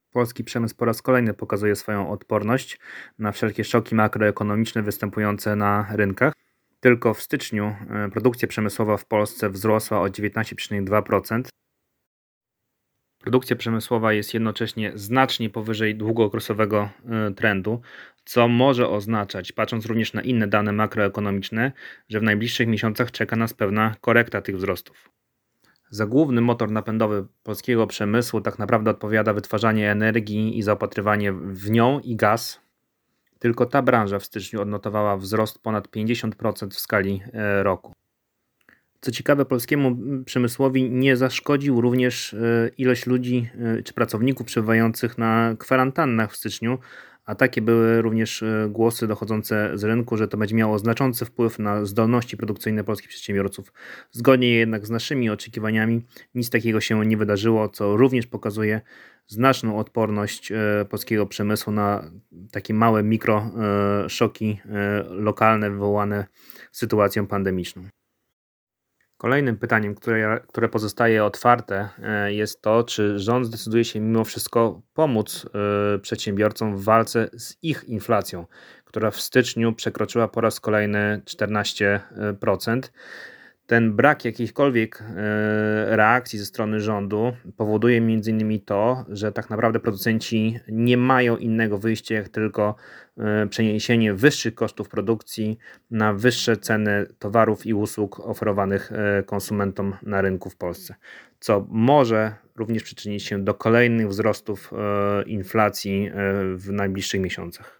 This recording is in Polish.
Polski przemysł po raz kolejny pokazuje swoją odporność na wszelkie szoki makroekonomiczne występujące na rynkach. Tylko w styczniu produkcja przemysłowa w Polsce wzrosła o 19,2%. Produkcja przemysłowa jest jednocześnie znacznie powyżej długookresowego trendu, co może oznaczać, patrząc również na inne dane makroekonomiczne, że w najbliższych miesiącach czeka nas pewna korekta tych wzrostów. Za główny motor napędowy polskiego przemysłu tak naprawdę odpowiada wytwarzanie energii i zaopatrywanie w nią i gaz. Tylko ta branża w styczniu odnotowała wzrost ponad 50% w skali roku. Co ciekawe, polskiemu przemysłowi nie zaszkodził również ilość ludzi czy pracowników przebywających na kwarantannach w styczniu, a takie były również głosy dochodzące z rynku, że to będzie miało znaczący wpływ na zdolności produkcyjne polskich przedsiębiorców. Zgodnie jednak z naszymi oczekiwaniami nic takiego się nie wydarzyło, co również pokazuje znaczną odporność polskiego przemysłu na takie małe mikroszoki lokalne wywołane sytuacją pandemiczną. Kolejnym pytaniem, które pozostaje otwarte, jest to, czy rząd zdecyduje się mimo wszystko pomóc przedsiębiorcom w walce z ich inflacją, która w styczniu przekroczyła po raz kolejny 14%. Ten brak jakiejkolwiek reakcji ze strony rządu powoduje m.in. to, że tak naprawdę producenci nie mają innego wyjścia, jak tylko przeniesienie wyższych kosztów produkcji na wyższe ceny towarów i usług oferowanych konsumentom na rynku w Polsce, co może również przyczynić się do kolejnych wzrostów inflacji w najbliższych miesiącach.